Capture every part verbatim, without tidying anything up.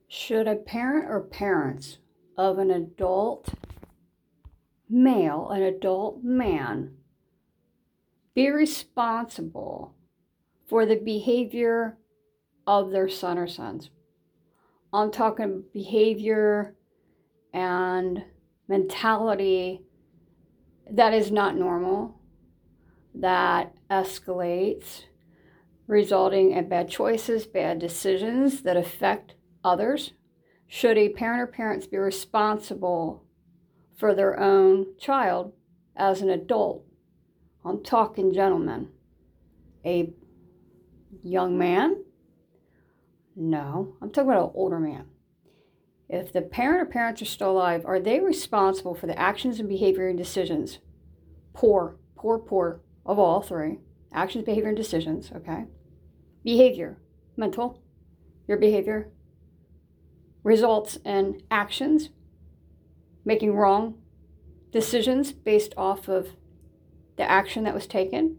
Should a parent or parents of an adult male, an adult man, be responsible for the behavior of their son or sons? I'm talking behavior and mentality that is not normal, that escalates, resulting in bad choices, bad decisions that affect others. Should a parent or parents be responsible for their own child as an adult? I'm talking gentlemen. A young man? No, I'm talking about an older man. If the parent or parents are still alive, are they responsible for the actions and behavior and decisions? Poor, poor, poor of all three. Actions, behavior, and decisions, okay? Behavior, mental, your behavior results in actions, making wrong decisions based off of the action that was taken,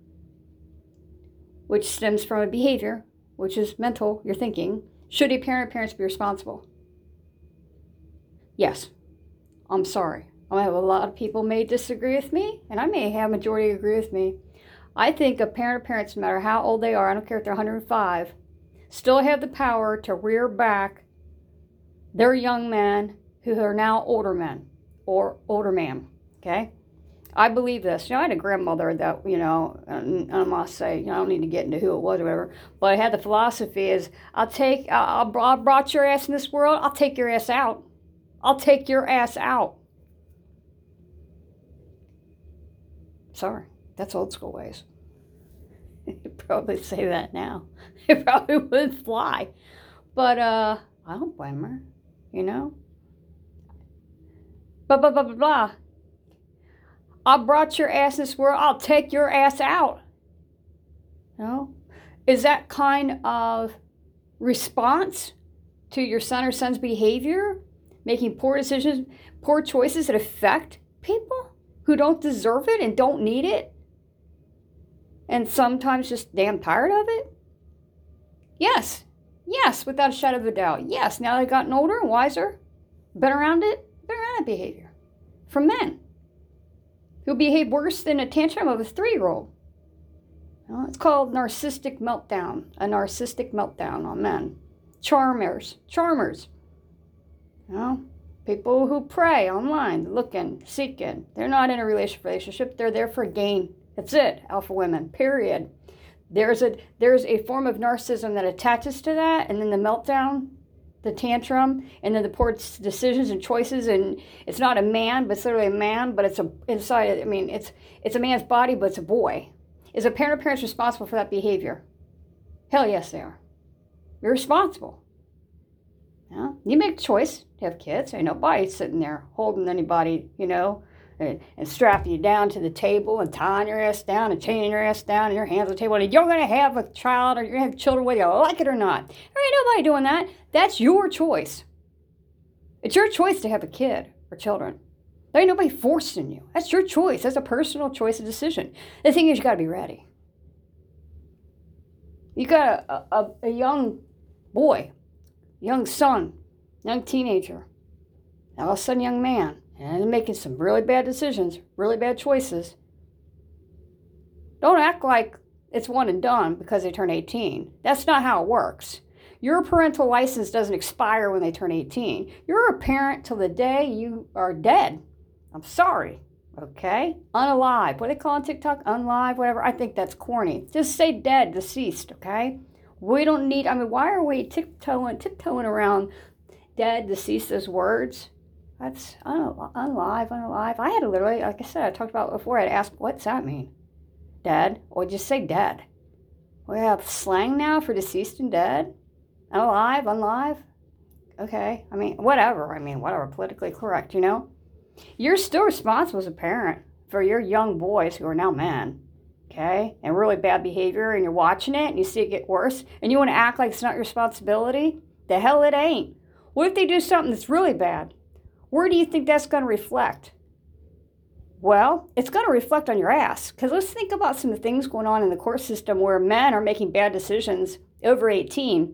which stems from a behavior, which is mental, your thinking. Should a parent or parents be responsible? Yes. I'm sorry. I have a lot of people may disagree with me, and I may have a majority agree with me. I think a parent or parents, no matter how old they are, I don't care if they're one hundred five, still have the power to rear back their young men who are now older men or older man, okay? I believe this. You know, I had a grandmother that, you know, and I must say, you know, I don't need to get into who it was or whatever, but I had the philosophy is, I'll take, I'll, I brought your ass in this world, I'll take your ass out. I'll take your ass out. Sorry, that's old school ways. You'd probably say that now. It probably wouldn't fly. But uh, I don't blame her, you know? Blah, blah, blah, blah, blah. I brought your ass in this world, I'll take your ass out. You know? Is that kind of response to your son or son's behavior? Making poor decisions, poor choices that affect people who don't deserve it and don't need it? And sometimes just damn tired of it? Yes. Yes, without a shadow of a doubt. Yes, now they've gotten older and wiser, been around it, been around that behavior. From men who behave worse than a tantrum of a three-year-old. Well, it's called narcissistic meltdown, a narcissistic meltdown on men. Charmers, charmers. You know, people who prey online, looking, seeking. They're not in a relationship. They're there for gain. That's it. Alpha women, period. There's a there's a form of narcissism that attaches to that, and then the meltdown, the tantrum, and then the poor decisions and choices. And it's not a man, but it's literally a man, but it's a inside. I mean, it's it's a man's body, but it's a boy. Is a parent or parents responsible for that behavior? Hell yes, they are. You're responsible. Yeah, you make a choice to have kids. Ain't nobody sitting there holding anybody, you know, and, and strapping you down to the table and tying your ass down and chaining your ass down and your hands on the table. And you're going to have a child or you're going to have children whether you like it or not. There ain't nobody doing that. That's your choice. It's your choice to have a kid or children. There ain't nobody forcing you. That's your choice. That's a personal choice and decision. The thing is, you got to be ready. You got a, a, a young boy, young son, young teenager, now all of a sudden young man, and they're making some really bad decisions, really bad choices. Don't act like it's one and done because they turn eighteen. That's not how it works. Your parental license doesn't expire when they turn eighteen. You're a parent till the day you are dead. I'm sorry, okay? Unalive. What do they call on TikTok? Unlive, whatever. I think that's corny. Just say dead, deceased, okay? We don't need, I mean, why are we tiptoeing, tiptoeing around dead, deceased as words? That's, I don't know, unalive, unalive. I had to literally, like I said, I talked about it before, I had to ask, what's that mean? Dead? Or just say dead. We have slang now for deceased and dead? Unalive, unlive? Okay, I mean, whatever. I mean, whatever, politically correct, you know? You're still responsible as a parent for your young boys who are now men. Okay, and really bad behavior, and you're watching it, and you see it get worse, and you want to act like it's not your responsibility? The hell it ain't. What if they do something that's really bad? Where do you think that's going to reflect? Well, it's going to reflect on your ass, because let's think about some of the things going on in the court system where men are making bad decisions over eighteen,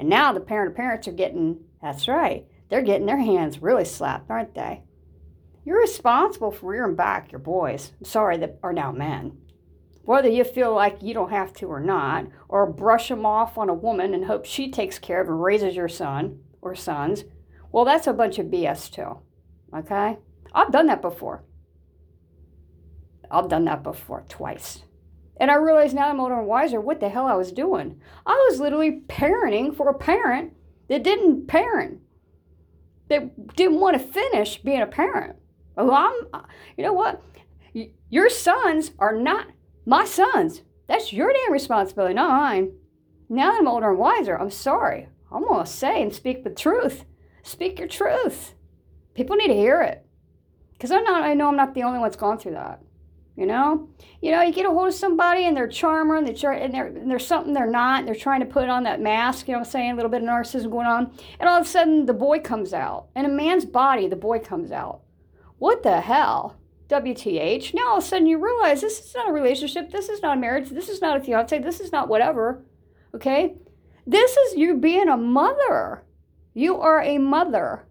And now the parent parents are getting, that's right, they're getting their hands really slapped, aren't they? You're responsible for rearing back your boys, sorry, that are now men. Whether you feel like you don't have to or not, or brush them off on a woman and hope she takes care of and raises your son or sons, well, that's a bunch of B S too, okay? I've done that before. I've done that before, twice. And I realize now I'm older and wiser what the hell I was doing. I was literally parenting for a parent that didn't parent, that didn't want to finish being a parent. Well, I'm, you know what? Your sons are not my sons. That's your damn responsibility, not mine. Now that I'm older and wiser, I'm sorry. I'm going to say and speak the truth. Speak your truth. People need to hear it. Because I'm not, I know I'm not the only one that's gone through that. You know? You know, you get a hold of somebody and they're a charmer and, they're, and, they're, and there's something they're not. And they're trying to put on that mask, you know what I'm saying? A little bit of narcissism going on. And all of a sudden, the boy comes out. In a man's body, the boy comes out. What the hell? W T H. Now all of a sudden you realize this is not a relationship. This is not a marriage. This is not a fiance. This is not whatever. Okay? This is you being a mother. You are a mother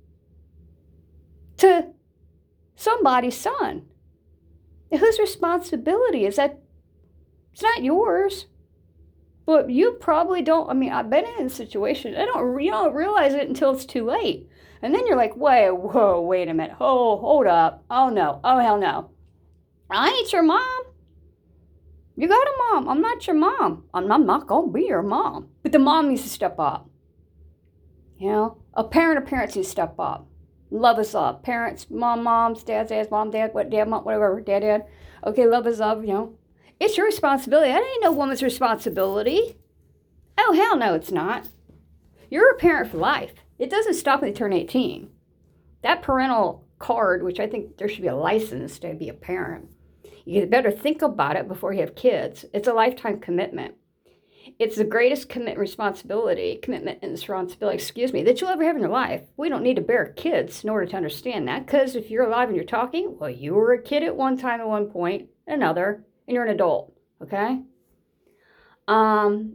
to somebody's son. Whose responsibility is that? It's not yours. But you probably don't, I mean, I've been in a situation. I don't, you don't realize it until it's too late. And then you're like, wait, whoa, wait a minute. Oh, hold up. Oh, no. Oh, hell no. I ain't your mom. You got a mom. I'm not your mom. I'm, I'm not going to be your mom. But the mom needs to step up. You know, a parent or parents needs to step up. Love is love. Parents, mom, moms, dads, dads, mom, dad, what, dad, mom, whatever, dad, dad. Okay, love is love, you know. It's your responsibility. That ain't no woman's responsibility. Oh, hell no, it's not. You're a parent for life. It doesn't stop when they turn eighteen. That parental card, which I think there should be a license to be a parent, you better think about it before you have kids. It's a lifetime commitment. It's the greatest commit responsibility, commitment and responsibility, excuse me, that you'll ever have in your life. We don't need to bear kids in order to understand that, because if you're alive and you're talking, well, you were a kid at one time at one point, another, and you're an adult, okay? Um,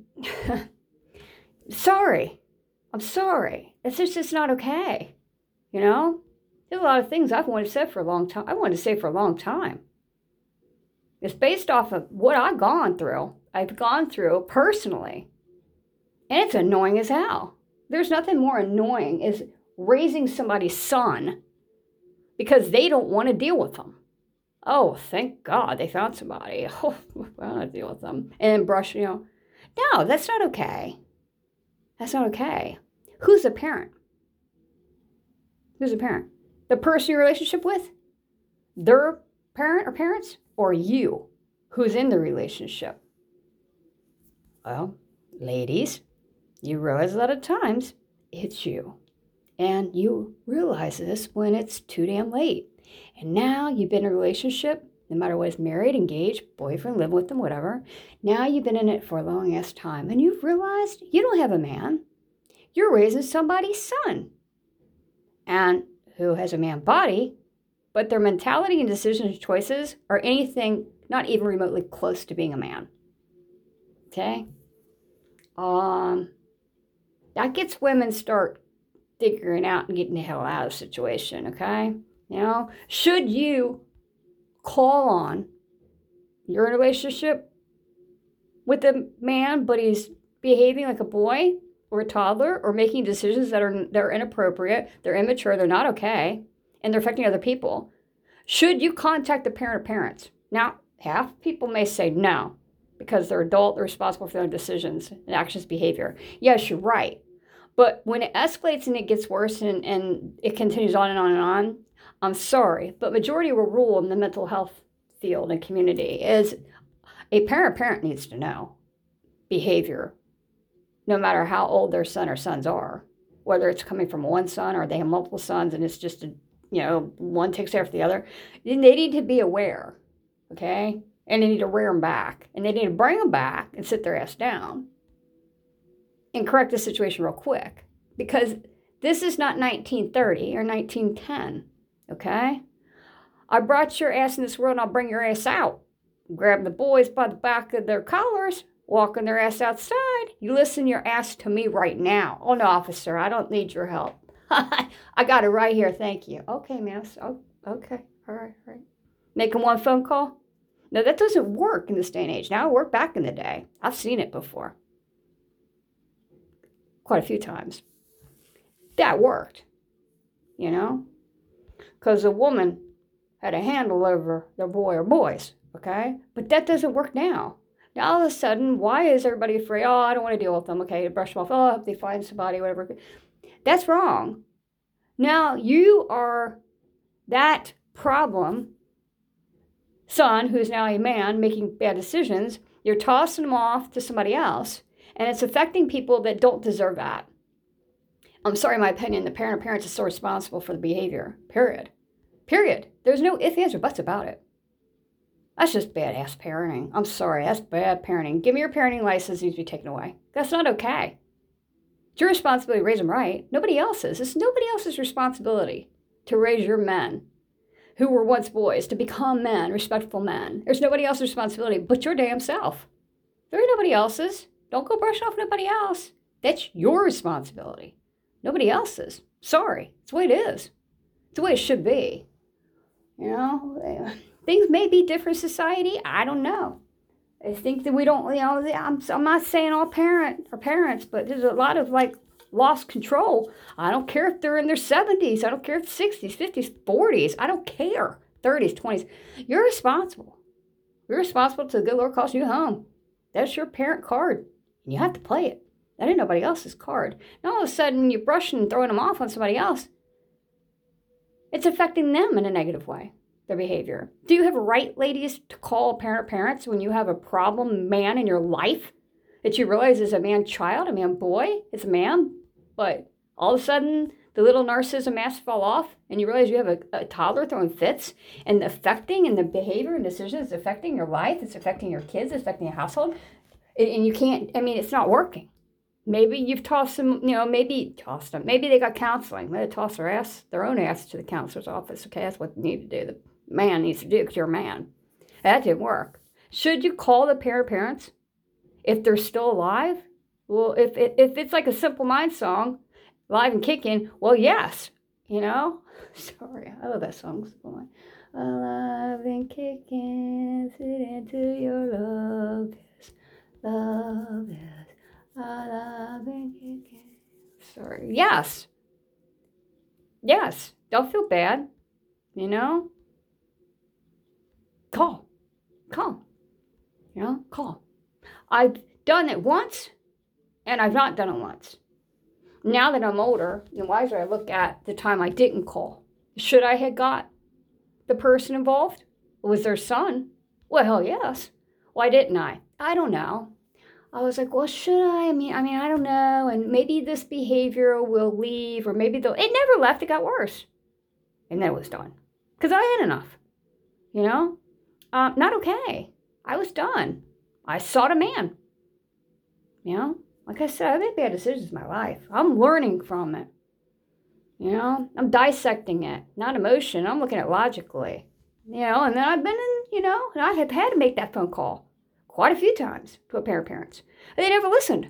sorry. I'm sorry. It's just, it's not okay. You know? There's a lot of things I've wanted to say for a long time. I wanted to say for a long time. It's based off of what I've gone through. I've gone through personally. And it's annoying as hell. There's nothing more annoying is raising somebody's son because they don't want to deal with them. Oh, thank God they found somebody. Oh, I don't want to deal with them. And then brush, you know. No, that's not okay. That's not okay. Who's the parent? Who's the parent? The person you're in a relationship with? Their parent or parents? Or you, who's in the relationship? Well, ladies, you realize a lot of times it's you. And you realize this when it's too damn late. And now you've been in a relationship, no matter what, it's married, engaged, boyfriend, live with them, whatever. Now you've been in it for a long ass time. And you've realized you don't have a man. You're raising somebody's son. And who has a man body, but their mentality and decisions and choices are anything not even remotely close to being a man. Okay? Um, that gets women start figuring out and getting the hell out of the situation, okay? You know, should you call on, you're in a relationship with a man, but he's behaving like a boy or a toddler or making decisions that are, that are inappropriate, they're immature, they're not okay, and they're affecting other people, should you contact the parent or parents? Now, half people may say no, because they're adult, they're responsible for their own decisions and actions, behavior. Yes, you're right. But when it escalates and it gets worse and, and it continues on and on and on, I'm sorry, but majority of a rule in the mental health field and community is a parent parent needs to know behavior, no matter how old their son or sons are, whether it's coming from one son or they have multiple sons and it's just, a, you know, one takes after the other. They need to be aware, okay? And they need to rear them back. And they need to bring them back and sit their ass down and correct the situation real quick. Because this is not nineteen thirty or nineteen ten, okay? I brought your ass in this world and I'll bring your ass out. Grab the boys by the back of their collars walking their ass outside. You listen your ass to me right now. Oh, no, officer, I don't need your help. I got it right here. Thank you. Okay, ma'am. Oh, okay. All right, all right. Making one phone call? No, that doesn't work in this day and age. Now, it worked back in the day. I've seen it before. Quite a few times. That worked, you know? Because a woman had a handle over their boy or boys, okay? But that doesn't work now. Now, all of a sudden, why is everybody afraid? Oh, I don't want to deal with them. Okay, brush them off. Oh, I hope they find somebody, whatever. That's wrong. Now, you are that problem son who's now a man making bad decisions. You're tossing them off to somebody else, and it's affecting people that don't deserve that. I'm sorry, in my opinion, the parent or parents is so responsible for the behavior, period. Period. There's no ifs, ands, or buts about it. That's just badass parenting. I'm sorry, that's bad parenting. Give me your parenting license, needs to be taken away. That's not okay. It's your responsibility to raise them right. Nobody else's. It's nobody else's responsibility to raise your men who were once boys to become men, respectful men. There's nobody else's responsibility but your damn self. There ain't nobody else's. Don't go brush off nobody else. That's your responsibility. Nobody else's. Sorry. It's the way it is. It's the way it should be. You know, things may be different in society. I don't know. I think that we don't, you know, I'm, I'm not saying all parent or parents, but there's a lot of like lost control. I don't care if they're in their seventies. I don't care if sixties, fifties, forties. I don't care. thirties, twenties. You're responsible. You're responsible to the good Lord calls you home. That's your parent card. And you have to play it. That ain't nobody else's card. And all of a sudden, you're brushing and throwing them off on somebody else. It's affecting them in a negative way, their behavior. Do you have a right, ladies, to call a parent or parents when you have a problem man in your life that you realize is a man child, a man boy? It's a man, but all of a sudden, the little narcissism mask fall off, and you realize you have a, a toddler throwing fits and affecting, and the behavior and decisions affecting your life. It's affecting your kids. It's affecting your household. And you can't, I mean, it's not working. Maybe you've tossed them, you know, maybe tossed them. Maybe they got counseling. They toss their ass, their own ass to the counselor's office. Okay, that's what you need to do. The man needs to do because you're a man. That didn't work. Should you call the pair of parents if they're still alive? Well, if, if, if it's like a Simple Minds song, Live and Kicking, well, yes, you know. Sorry, I love that song, Simple Minds. Alive and kicking, sit into your love, yes, love, yes. Alive and kicking. Sorry. Yes. Yes. Don't feel bad. You know? Call. Call. You know? Call. I've done it once, and I've not done it once. Now that I'm older and wiser, I look at the time I didn't call. Should I have got the person involved? Was their son? Well, hell yes. Why didn't I? I don't know. I was like, well, should I? I mean, I mean, I don't know. And maybe this behavior will leave, or maybe they'll. It never left. It got worse. And then it was done. Because I had enough. You know? Um, not okay. I was done. I sought a man. You know? Like I said, I made bad decisions in my life. I'm learning from it. You know? I'm dissecting it. Not emotion. I'm looking at it logically. You know? And then I've been in, you know, and I have had to make that phone call quite a few times to a pair of parents. And they never listened.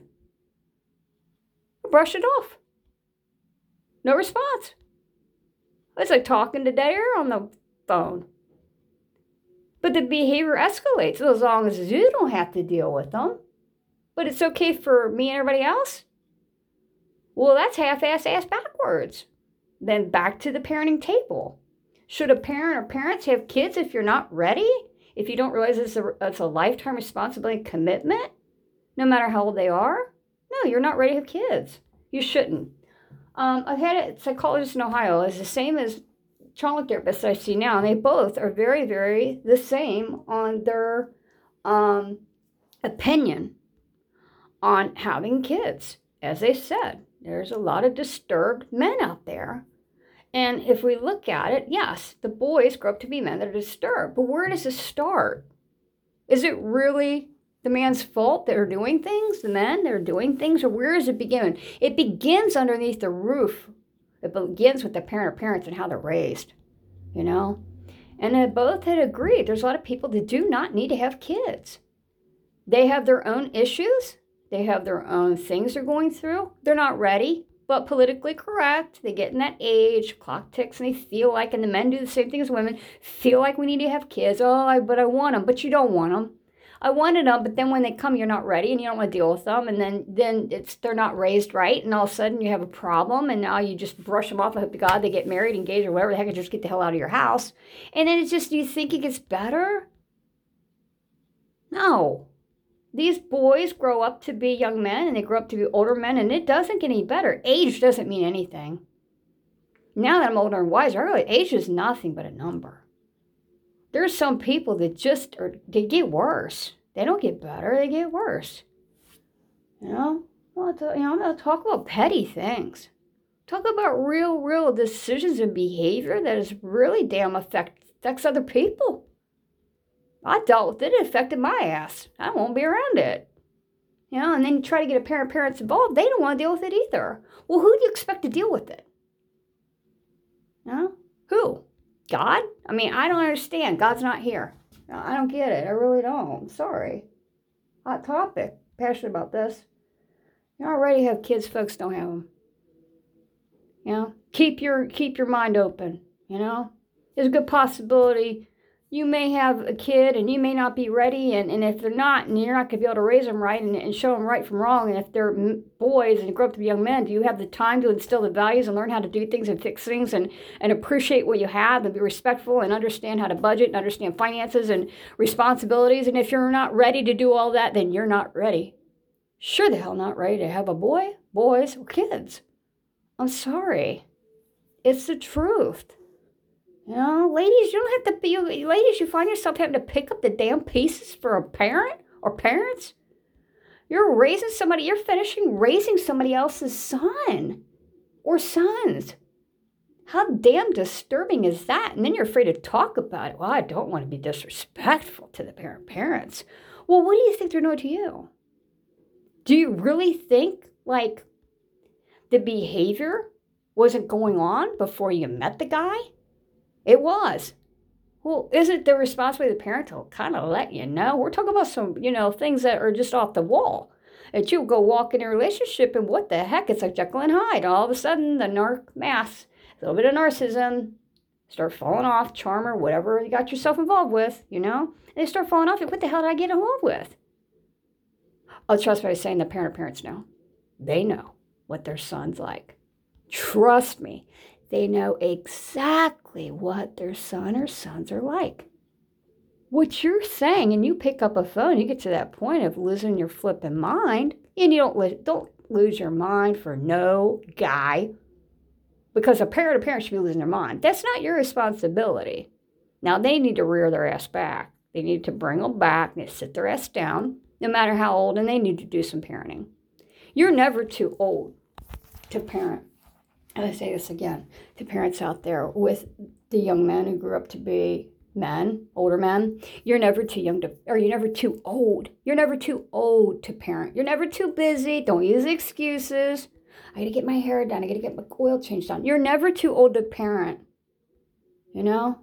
I brushed it off. No response. It's like talking to dead air on the phone. But the behavior escalates as long as you don't have to deal with them. But it's okay for me and everybody else? Well, that's half-ass ass backwards. Then back to the parenting table. Should a parent or parents have kids if you're not ready? If you don't realize it's a, it's a lifetime responsibility and commitment, no matter how old they are? No, you're not ready to have kids. You shouldn't. Um, I've had a psychologist in Ohio. It's the same as trauma therapists I see now, and they both are very, very the same on their um, opinion on having kids. As they said, there's a lot of disturbed men out there. And if we look at it, yes, the boys grow up to be men that are disturbed. But where does it start? Is it really the man's fault that are doing things, the men that are doing things, or where does it begin? It begins underneath the roof. It begins with the parent or parents and how they're raised, you know? And they both had agreed. There's a lot of people that do not need to have kids. They have their own issues. They have their own things they're going through. They're not ready, but politically correct. They get in that age, clock ticks, and they feel like, and the men do the same thing as women, feel like we need to have kids. Oh, I, but I want them, but you don't want them. I wanted them, but then when they come, you're not ready, and you don't want to deal with them, and then then it's they're not raised right, and all of a sudden you have a problem, and now you just brush them off. I hope to God they get married, engaged, or whatever the heck, and just get the hell out of your house. And then it's just, you think it gets better? No. These boys grow up to be young men, and they grow up to be older men, and it doesn't get any better. Age doesn't mean anything. Now that I'm older and wiser, I realize age is nothing but a number. There's some people that just are, they get worse. They don't get better, they get worse. You know? Well, you know, I'm going to talk about petty things. Talk about real, real decisions and behavior that is really damn affect, affects other people. I dealt with it. It affected my ass. I won't be around it. You know, and then you try to get a parent parents involved. They don't want to deal with it either. Well, who do you expect to deal with it? You know? Who? God? I mean, I don't understand. God's not here. I don't get it. I really don't. I'm sorry. Hot topic. Passionate about this. You already have kids. Folks don't have them. You know? Keep your, keep your mind open. You know? There's a good possibility you may have a kid and you may not be ready, and, and if they're not, and you're not going to be able to raise them right and, and show them right from wrong, and if they're boys and grow up to be young men, do you have the time to instill the values and learn how to do things and fix things and, and appreciate what you have and be respectful and understand how to budget and understand finances and responsibilities? And if you're not ready to do all that, then you're not ready. Sure the hell not ready to have a boy, boys, or kids. I'm sorry. It's the truth. You know, ladies, you don't have to be, ladies, you find yourself having to pick up the damn pieces for a parent or parents. You're raising somebody, you're finishing raising somebody else's son or sons. How damn disturbing is that? And then you're afraid to talk about it. Well, I don't want to be disrespectful to the parent parents. Well, what do you think they're doing to you? Do you really think, like, the behavior wasn't going on before you met the guy? It was. Well, isn't the responsibility of the parent to kind of let you know? We're talking about some, you know, things that are just off the wall. That you go walk in a relationship and what the heck? It's like Jekyll and Hyde. All of a sudden, the narc mass, a little bit of narcissism, start falling off, charmer, whatever you got yourself involved with, you know? And they start falling off. What the hell did I get involved with? Oh, trust me, I'm saying the parent parents know. They know what their son's like. Trust me. They know exactly what their son or sons are like. What you're saying, and you pick up a phone, you get to that point of losing your flipping mind, and you don't, don't lose your mind for no guy, because a parent or parent should be losing their mind. That's not your responsibility. Now, they need to rear their ass back. They need to bring them back, and sit their ass down, no matter how old, and they need to do some parenting. You're never too old to parent. And I say this again to parents out there with the young men who grew up to be men, older men. You're never too young to, or you're never too old. You're never too old to parent. You're never too busy. Don't use excuses. I gotta get my hair done. I gotta get my oil changed done. You're never too old to parent. You know?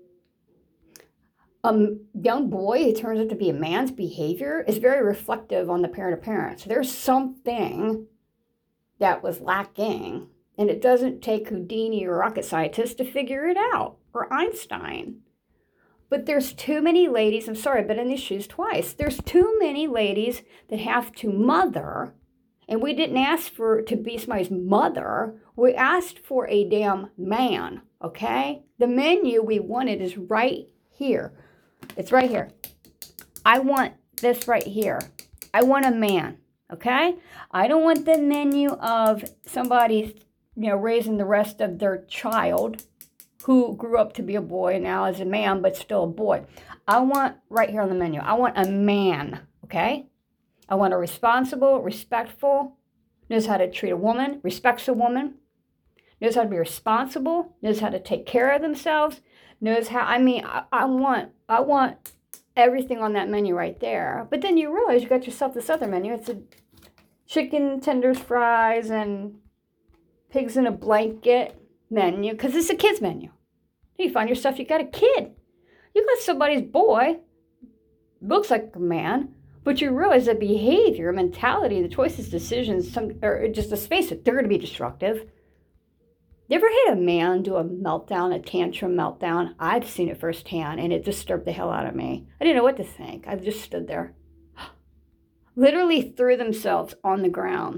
A young boy who turns out to be a man's behavior is very reflective on the parent or parents. There's something that was lacking. And it doesn't take Houdini or rocket scientists to figure it out, or Einstein. But there's too many ladies, I'm sorry, I've been in these shoes twice. There's too many ladies that have to mother, and we didn't ask for to be somebody's mother. We asked for a damn man, okay? The menu we wanted is right here. It's right here. I want this right here. I want a man, okay? I don't want the menu of somebody, you know, raising the rest of their child who grew up to be a boy and now is a man, but still a boy. I want, right here on the menu, I want a man, okay? I want a responsible, respectful, knows how to treat a woman, respects a woman, knows how to be responsible, knows how to take care of themselves, knows how, I mean, I, I want, I want everything on that menu right there. But then you realize you got yourself this other menu. It's a chicken tenders, fries, and pigs in a blanket menu, because it's a kid's menu. You find yourself, you got a kid. You got somebody's boy, looks like a man, But you realize that behavior, mentality, the choices, decisions, some, or just let's face it, they're going to be destructive. You ever had a man do a meltdown, a tantrum meltdown? I've seen it firsthand, and it disturbed the hell out of me. I didn't know what to think. I just stood there. Literally threw themselves on the ground.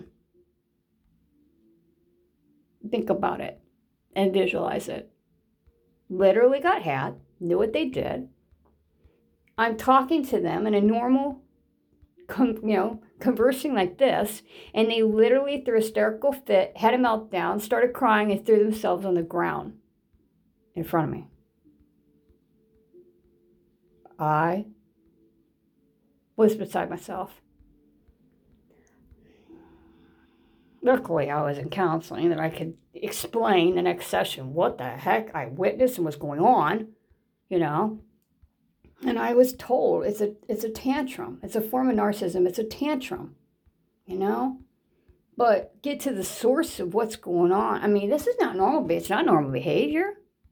Think about it and visualize it. Literally got had, knew what they did. I'm talking to them in a normal, you know, conversing like this, and they literally threw a hysterical fit, had a meltdown, started crying, and threw themselves on the ground in front of me. I was beside myself. Luckily, I was in counseling that I could explain the next session what the heck I witnessed and what's going on, you know. And I was told it's a it's a tantrum. It's a form of narcissism. It's a tantrum, you know. But get to the source of what's going on. I mean, this is not normal. It's not normal behavior.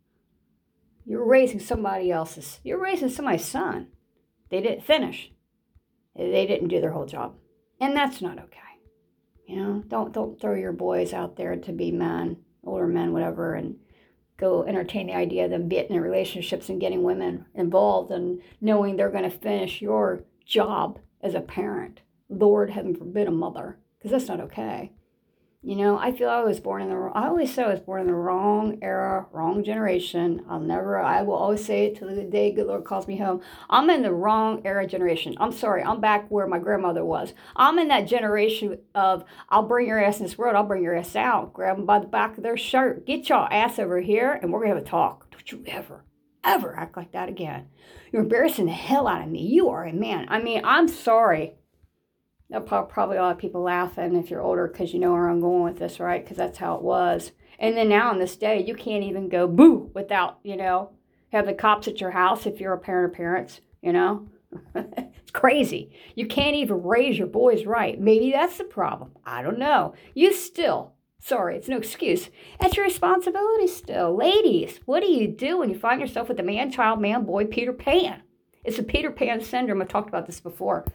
You're raising somebody else's. You're raising somebody's son. They didn't finish. They didn't do their whole job, and that's not okay. You know, don't don't throw your boys out there to be men, older men, whatever, and go entertain the idea of them getting in relationships and getting women involved and knowing they're going to finish your job as a parent. Lord, heaven forbid, a mother, because that's not okay. You know, I feel I was born in the, I always say I was born in the wrong era, wrong generation. I'll never, I will always say it till the day good Lord calls me home. I'm in the wrong era generation. I'm sorry, I'm back where my grandmother was. I'm in that generation of, I'll bring your ass in this world, I'll bring your ass out. Grab them by the back of their shirt. Get y'all ass over here and we're going to have a talk. Don't you ever, ever act like that again. You're embarrassing the hell out of me. You are a man. I mean, I'm sorry. There'll probably a lot of people laughing if you're older because you know where I'm going with this, right? Because that's how it was. And then now in this day, you can't even go boo without, you know, have the cops at your house if you're a parent or parents, you know. It's crazy. You can't even raise your boys right. Maybe that's the problem. I don't know. You still, sorry, it's no excuse. That's your responsibility still. Ladies, what do you do when you find yourself with a man, child, man, boy, Peter Pan? It's a Peter Pan syndrome. I've talked about this before.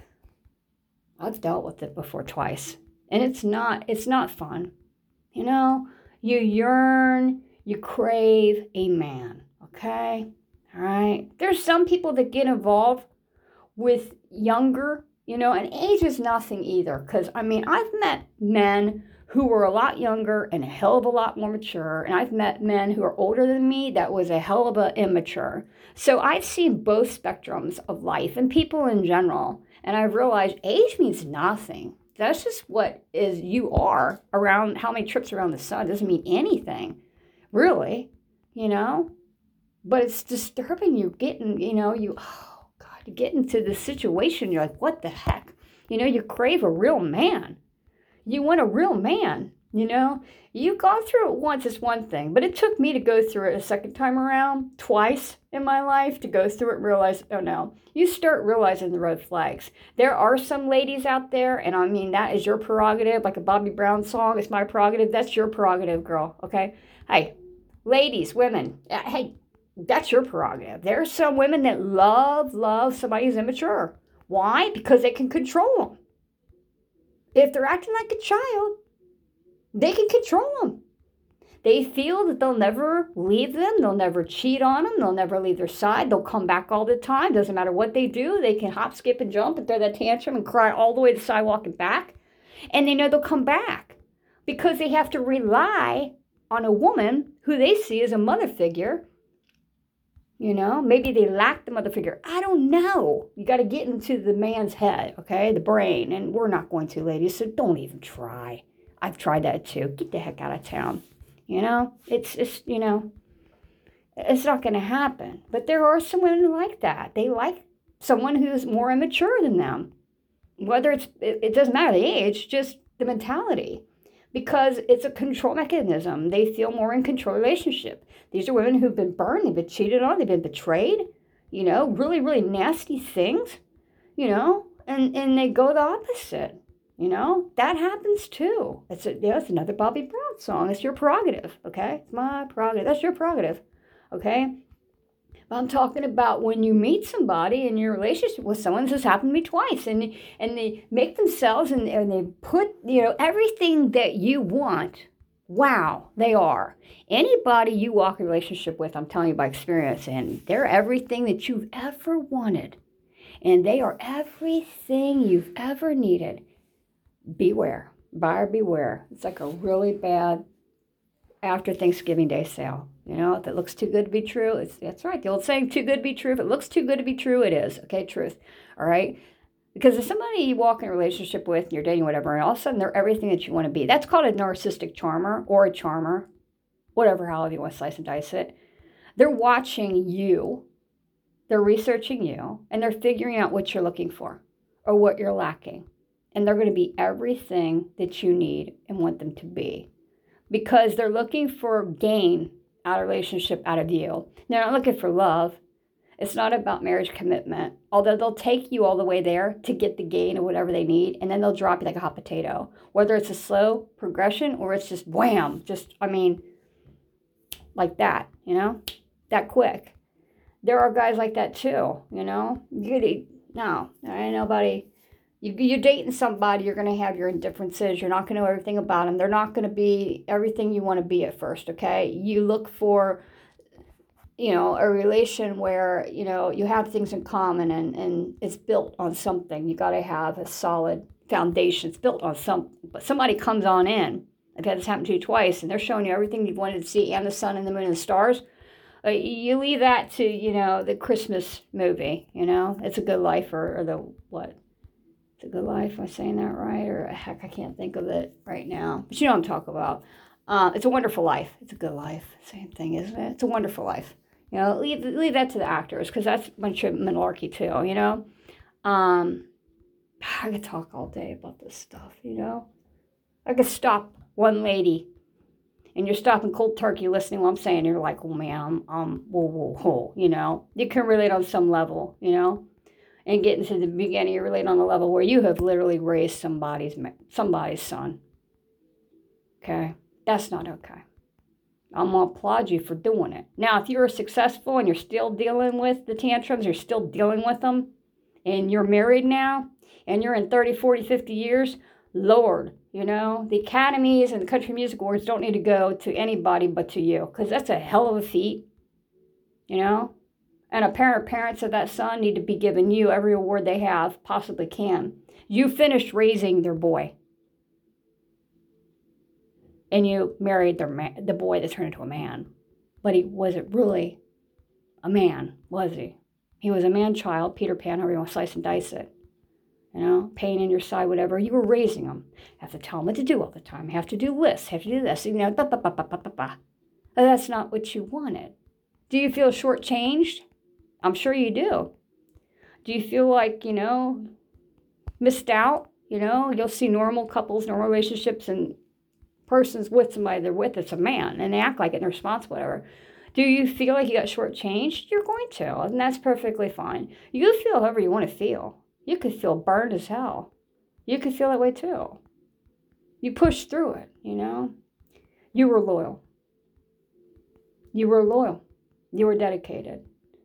I've dealt with it before twice. And it's not, it's not fun. You know, you yearn, you crave a man, okay? All right? There's some people that get involved with younger, you know, and age is nothing either. Because, I mean, I've met men who were a lot younger and a hell of a lot more mature. And I've met men who are older than me that was a hell of a immature. So I've seen both spectrums of life and people in general. And I've realized age means nothing. That's just what is you are around how many trips around the sun. It doesn't mean anything, really, you know. But it's disturbing. You getting, you know, you, oh, God, you get into this situation. You're like, what the heck? You know, you crave a real man. You want a real man, you know. You've gone through it once, it's one thing. But it took me to go through it a second time around, twice in my life, to go through it and realize, oh no. You start realizing the red flags. There are some ladies out there, and I mean, that is your prerogative, like a Bobby Brown song, it's my prerogative. That's your prerogative, girl, okay? Hey, ladies, women, hey, that's your prerogative. There are some women that love, love somebody who's immature. Why? Because they can control them. If they're acting like a child, they can control them. They feel that they'll never leave them. They'll never cheat on them. They'll never leave their side. They'll come back all the time. Doesn't matter what they do. They can hop, skip, and jump and throw that tantrum and cry all the way to the sidewalk and back. And they know they'll come back because they have to rely on a woman who they see as a mother figure. You know, maybe they lack the mother figure. I don't know. You got to get into the man's head, okay, the brain. And we're not going to, ladies, so don't even try. I've tried that too. Get the heck out of town. You know, it's, it's you know, it's not going to happen. But there are some women who like that. They like someone who's more immature than them. Whether it's, it, it doesn't matter the age, just the mentality. Because it's a control mechanism. They feel more in control relationship. These are women who've been burned, they've been cheated on, they've been betrayed, you know, really, really nasty things, you know, and, and they go the opposite. You know, that happens too. It's a, you know, it's another Bobby Brown song. It's your prerogative, okay? It's my prerogative. That's your prerogative, okay? But I'm talking about when you meet somebody in your relationship with someone. This has happened to me twice, and and they make themselves and, and they put, you know, everything that you want. Wow, they are. Anybody you walk a relationship with, I'm telling you by experience, and they're everything that you've ever wanted, and they are everything you've ever needed. Beware, buyer beware. It's like a really bad after Thanksgiving Day sale. You know, if it looks too good to be true, it's that's right. The old saying, too good to be true. If it looks too good to be true, it is. Okay, truth. All right. Because if somebody you walk in a relationship with, and you're dating, whatever, and all of a sudden they're everything that you want to be, that's called a narcissistic charmer or a charmer, whatever, however you want to slice and dice it. They're watching you, they're researching you, and they're figuring out what you're looking for or what you're lacking. And they're going to be everything that you need and want them to be. Because they're looking for gain out of relationship, out of you. They're not looking for love. It's not about marriage commitment. Although they'll take you all the way there to get the gain of whatever they need, and then they'll drop you like a hot potato. Whether it's a slow progression or it's just wham, just, I mean, like that, you know, that quick. There are guys like that too, you know. You, no, ain't nobody. You, you're dating somebody, you're going to have your indifferences. You're not going to know everything about them. They're not going to be everything you want to be at first, okay? You look for, you know, a relation where, you know, you have things in common and, and it's built on something. You got to have a solid foundation. It's built on something. But somebody comes on in. I've had this happen to you twice, and they're showing you everything you've wanted to see and the sun and the moon and the stars. Uh, you leave that to, you know, the Christmas movie, you know? It's a Good Life or, or the what? It's a Good Life. Am I saying that right? Or heck, I can't think of it right now. But you know what I'm talking about. Uh, it's a Wonderful Life. It's a Good Life. Same thing, isn't it? It's a Wonderful Life. You know, leave leave that to the actors because that's a bunch of malarkey too. You know, um, I could talk all day about this stuff. You know, I could stop one lady, and you're stopping cold turkey listening while I'm saying. You're like, oh man, I'm um, whoa, whoa, whoa. You know, you can relate on some level. You know. And get into the beginning, you relate on a level where you have literally raised somebody's somebody's son. Okay? That's not okay. I'm going to applaud you for doing it. Now, if you're successful and you're still dealing with the tantrums, you're still dealing with them, and you're married now, and you're in thirty, forty, fifty years, Lord, you know, the academies and the country music awards don't need to go to anybody but to you, because that's a hell of a feat, you know? And a parent or parents of that son need to be giving you every award they have, possibly can. You finished raising their boy. And you married their man, the boy that turned into a man. But he wasn't really a man, was he? He was a man-child, Peter Pan, however you want to slice and dice it. You know, pain in your side, whatever. You were raising him. You have to tell him what to do all the time. You have to do this, have to do this. You know, ba ba ba ba ba ba ba. That's not what you wanted. Do you feel shortchanged? I'm sure you do. Do you feel like, you know, missed out? You know, you'll see normal couples, normal relationships, and persons with somebody they're with, it's a man, and they act like it and they're responsible, whatever. Do you feel like you got shortchanged? You're going to, and that's perfectly fine. You can feel however you want to feel. You could feel burned as hell. You could feel that way too. You pushed through it, you know. You were loyal. You were loyal. You were dedicated.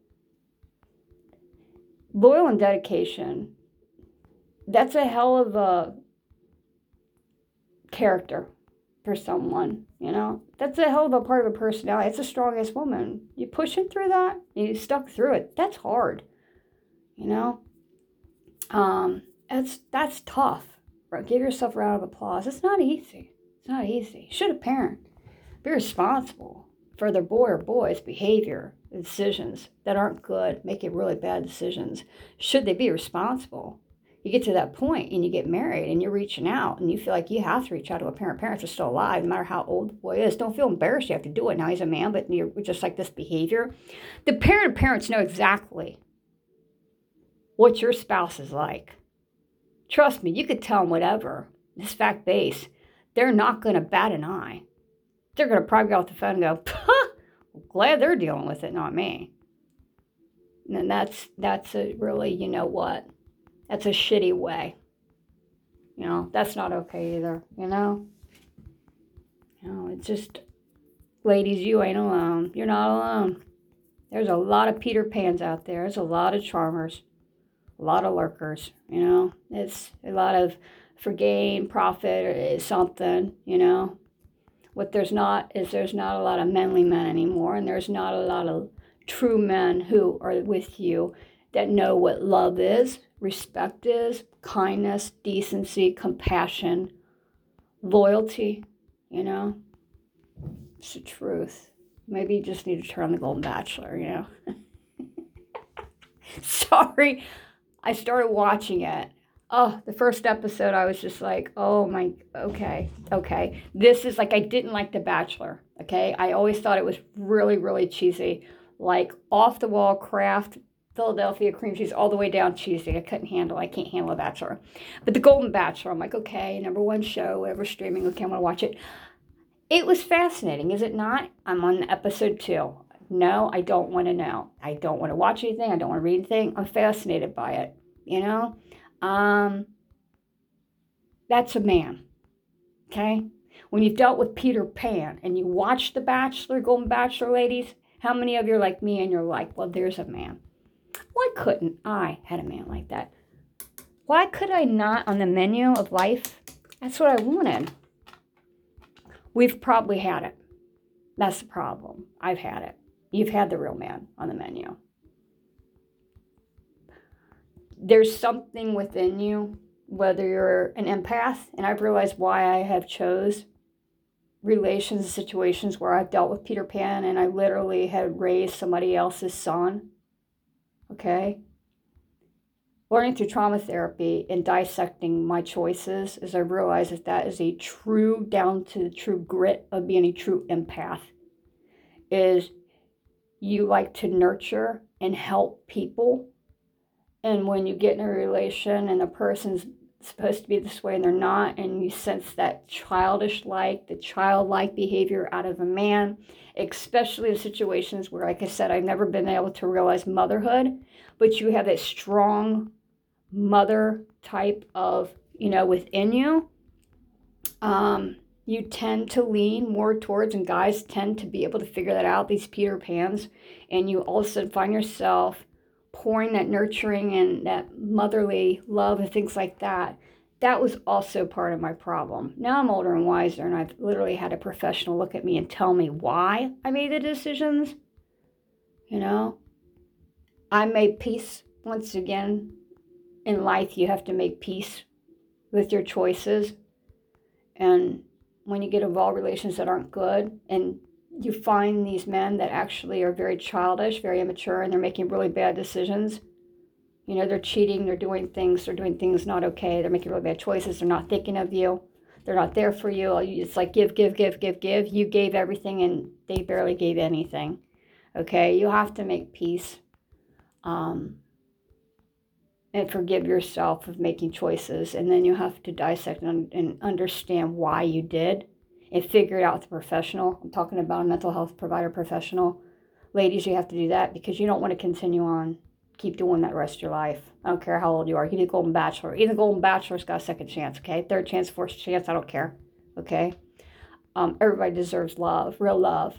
Loyal and dedication, that's a hell of a character for someone, you know. That's a hell of a part of a personality. It's the strongest woman. You pushing through that, you stuck through it. That's hard, you know. Um, that's that's tough. Give yourself a round of applause. It's not easy. It's not easy. Should a parent be responsible for their boy or boy's behavior, decisions that aren't good, making really bad decisions? Should they be responsible? You get to that point and you get married and you're reaching out and you feel like you have to reach out to a parent. Parents are still alive, no matter how old the boy is. Don't feel embarrassed you have to do it. Now he's a man, but you're just like this behavior. The parent and parents know exactly what your spouse is like. Trust me, you could tell them whatever. It's fact-based. They're not going to bat an eye. They're going to probably get off the phone and go, "Huh, glad they're dealing with it, not me." And that's that's a really, you know what? That's a shitty way. You know, that's not okay either, you know? You know, it's just, ladies, you ain't alone. You're not alone. There's a lot of Peter Pans out there. There's a lot of charmers, a lot of lurkers, you know. It's a lot of for gain, profit, or something, you know. What there's not is there's not a lot of manly men anymore, and there's not a lot of true men who are with you that know what love is, respect is, kindness, decency, compassion, loyalty, you know. It's the truth. Maybe you just need to turn on The Golden Bachelor, you know. Sorry, I started watching it. Oh, the first episode, I was just like, oh my, okay, okay. This is like, I didn't like The Bachelor, okay? I always thought it was really, really cheesy. Like off-the-wall Kraft, Philadelphia cream cheese, all the way down cheesy. I couldn't handle, I can't handle The Bachelor. But The Golden Bachelor, I'm like, okay, number one show, whatever streaming, okay, I'm gonna watch it. It was fascinating, is it not? I'm on episode two. No, I don't want to know. I don't want to watch anything. I don't want to read anything. I'm fascinated by it, you know? Um, that's a man, okay? When you've dealt with Peter Pan and you watch The Bachelor, Golden Bachelor, ladies, how many of you are like me and you're like, well, there's a man. Why couldn't I had a man like that? Why could I not on the menu of life? That's what I wanted. We've probably had it. That's the problem. I've had it. You've had the real man on the menu. There's something within you, whether you're an empath, and I've realized why I have chose relations and situations where I've dealt with Peter Pan and I literally had raised somebody else's son. Okay? Learning through trauma therapy and dissecting my choices is I realize that that is a true, down to the true grit of being a true empath, is you like to nurture and help people. And when you get in a relation and the person's supposed to be this way and they're not, and you sense that childish-like, the childlike behavior out of a man, especially in situations where, like I said, I've never been able to realize motherhood, but you have that strong mother type of, you know, within you, um, you tend to lean more towards, and guys tend to be able to figure that out, these Peter Pans, and you all of a sudden find yourself pouring that nurturing and that motherly love and things like that. That was also part of my problem. Now I'm older and wiser, and I've literally had a professional look at me and tell me why I made the decisions. You know, I made peace. Once again, in life, you have to make peace with your choices. And when you get involved in relations that aren't good, and you find these men that actually are very childish, very immature, and they're making really bad decisions. You know, they're cheating, they're doing things, they're doing things not okay, they're making really bad choices, they're not thinking of you, they're not there for you. It's like give, give, give, give, give. You gave everything and they barely gave anything. Okay, you have to make peace um, and forgive yourself of making choices. And then you have to dissect and, and understand why you did. And figure it out with a professional. I'm talking about a mental health provider professional. Ladies, you have to do that because you don't want to continue on, keep doing that the rest of your life. I don't care how old you are. You need a Golden Bachelor. Even the Golden Bachelor's got a second chance, okay? Third chance, fourth chance, I don't care, okay? Um, everybody deserves love, real love.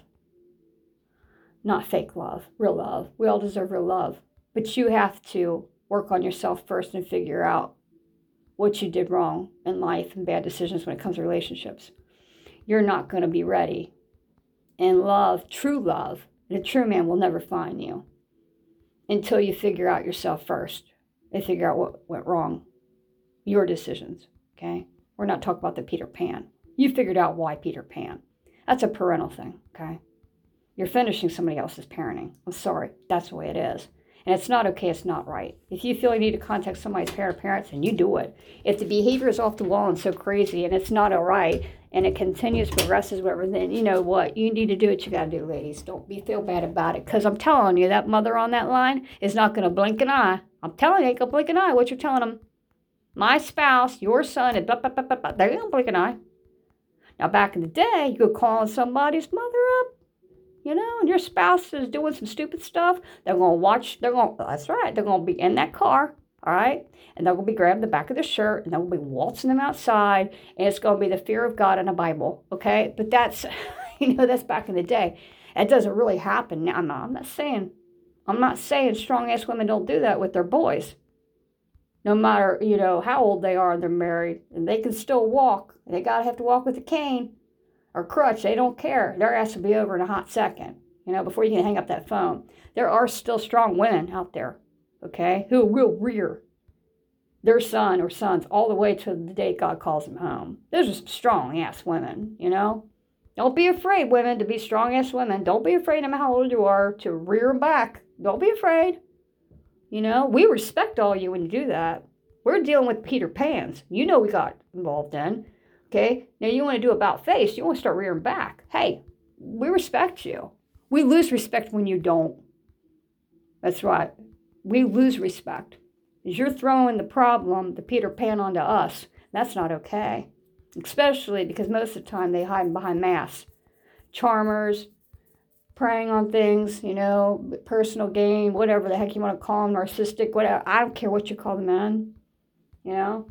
Not fake love, real love. We all deserve real love. But you have to work on yourself first and figure out what you did wrong in life and bad decisions when it comes to relationships. You're not going to be ready. And love, true love, and a true man will never find you until you figure out yourself first and figure out what went wrong. Your decisions, okay? We're not talking about the Peter Pan. You figured out why Peter Pan. That's a parental thing, okay? You're finishing somebody else's parenting. I'm sorry. That's the way it is. And it's not okay. It's not right. If you feel you need to contact somebody's parent parents, then you do it. If the behavior is off the wall and so crazy and it's not all right and it continues, progresses, whatever, then you know what? You need to do what you got to do, ladies. Don't be feel bad about it. Because I'm telling you, that mother on that line is not going to blink an eye. I'm telling you, ain't going to blink an eye. What you're telling them. My spouse, your son, and blah, blah, blah, blah, blah. They're going to blink an eye. Now, back in the day, you could call somebody's mother up. You know, and your spouse is doing some stupid stuff. They're going to watch, they're going, that's right, they're going to be in that car, all right? And they're going to be grabbing the back of the shirt, and they're going to be waltzing them outside, and it's going to be the fear of God and a Bible, okay? But that's, you know, that's back in the day. That doesn't really happen now. I'm not, I'm not saying, I'm not saying strong-ass women don't do that with their boys. No matter, you know, how old they are and they're married. And they can still walk. They got to have to walk with a cane or crutch. They don't care. Their ass will be over in a hot second, you know, before you can hang up that phone. There are still strong women out there, okay, who will rear their son or sons all the way to the day God calls them home. Those are some strong-ass women, you know. Don't be afraid, women, to be strong-ass women. Don't be afraid, no matter how old you are, to rear them back. Don't be afraid. You know, we respect all you when you do that. We're dealing with Peter Pans. You know we got involved in. Okay? Now you want to do about face. You want to start rearing back. Hey, we respect you. We lose respect when you don't. That's right. We lose respect. Because you're throwing the problem, the Peter Pan, onto us. That's not okay. Especially because most of the time they hide behind masks. Charmers, preying on things, you know, personal gain, whatever the heck you want to call them, narcissistic, whatever. I don't care what you call the men, you know.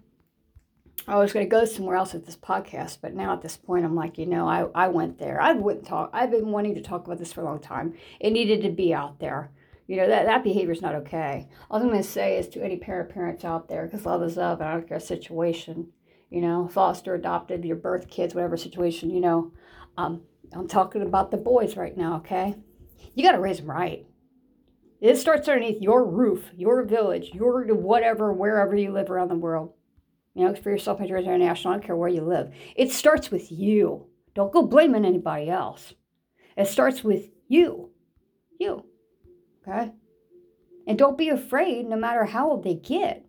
I was going to go somewhere else with this podcast, but now at this point, I'm like, you know, I, I went there. I wouldn't talk. I've been wanting to talk about this for a long time. It needed to be out there. You know, that, that behavior is not okay. All I'm going to say is to any parent parents out there, because love is love, I don't care situation, you know, foster, adopted, your birth kids, whatever situation, you know, um, I'm talking about the boys right now, okay? You got to raise them right. It starts underneath your roof, your village, your whatever, wherever you live around the world. You know, for yourself, International, I don't care where you live. It starts with you. Don't go blaming anybody else. It starts with you. You. Okay? And don't be afraid, no matter how old they get,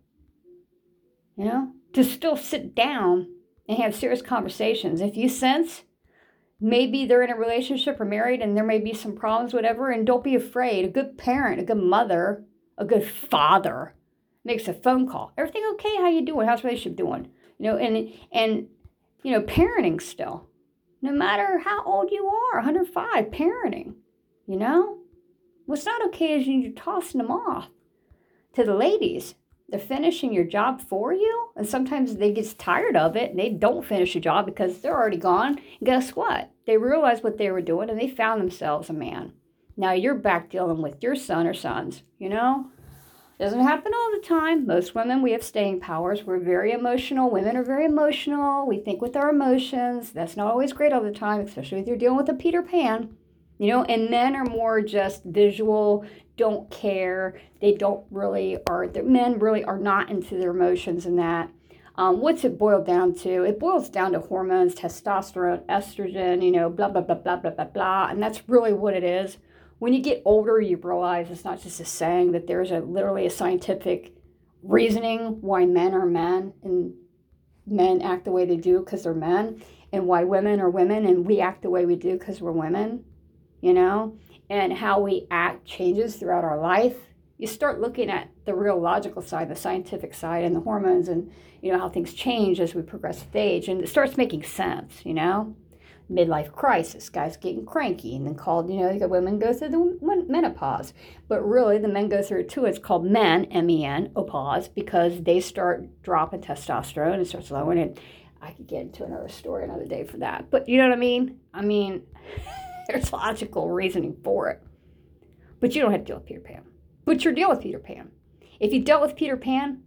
you know, to still sit down and have serious conversations. If you sense maybe they're in a relationship or married and there may be some problems, whatever, and don't be afraid. A good parent, a good mother, a good father makes a phone call. Everything okay? How you doing? How's the relationship doing? You know, and, and you know, parenting still. No matter how old you are, one hundred five, parenting, you know? What's not okay is you're tossing them off to the ladies. They're finishing your job for you, and sometimes they get tired of it, and they don't finish the job because they're already gone. And guess what? They realized what they were doing, and they found themselves a man. Now you're back dealing with your son or sons, you know? Doesn't happen all the time. Most women, we have staying powers. We're very emotional. Women are very emotional. We think with our emotions. That's not always great all the time, especially if you're dealing with a Peter Pan. You know, and men are more just visual, don't care. They don't really are, the men really are not into their emotions and that. Um, what's it boiled down to? It boils down to hormones, testosterone, estrogen, you know, blah, blah, blah, blah, blah, blah, blah. And that's really what it is. When you get older, you realize it's not just a saying, that there's a literally a scientific reasoning why men are men and men act the way they do because they're men, and why women are women and we act the way we do because we're women. You know, and how we act changes throughout our life. You start looking at the real logical side, the scientific side, and the hormones, and, you know, how things change as we progress with age, and it starts making sense, you know. Midlife crisis, guys getting cranky, and then called, you know, you got women go through the menopause, but really the men go through it too. It's called men, M E N, opause, because they start dropping testosterone and starts lowering it. I could get into another story another day for that, but you know what I mean? I mean... There's logical reasoning for it. But you don't have to deal with Peter Pan. But you're dealing with Peter Pan. If you dealt with Peter Pan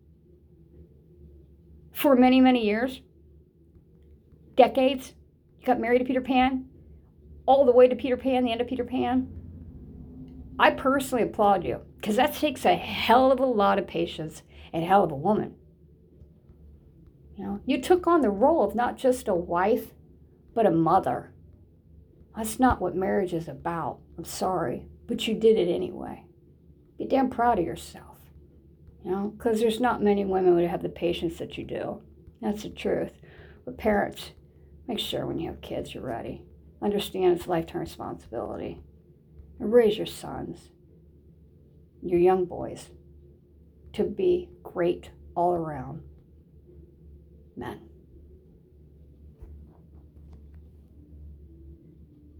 for many, many years, decades, you got married to Peter Pan, all the way to Peter Pan, the end of Peter Pan, I personally applaud you. Because that takes a hell of a lot of patience and a hell of a woman. You know, you took on the role of not just a wife, but a mother. That's not what marriage is about. I'm sorry, but you did it anyway. Be damn proud of yourself, you know, because there's not many women who have the patience that you do. That's the truth. But parents, make sure when you have kids you're ready. Understand it's a lifetime responsibility. And raise your sons, your young boys, to be great all around men.